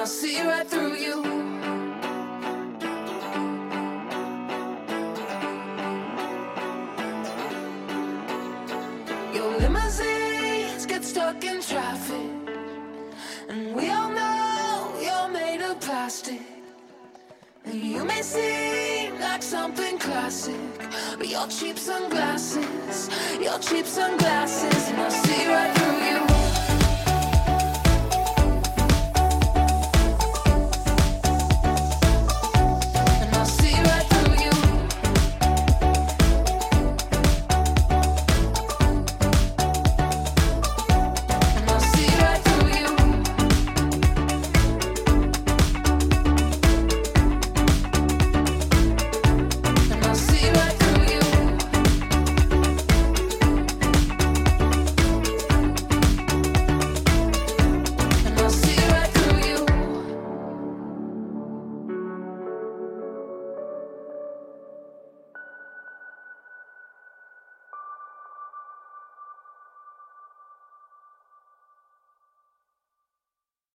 I'll see right through you. Your limousines get stuck in traffic, and we all know you're made of plastic. And you may seem like something classic, but your cheap sunglasses, and I'll see right through you.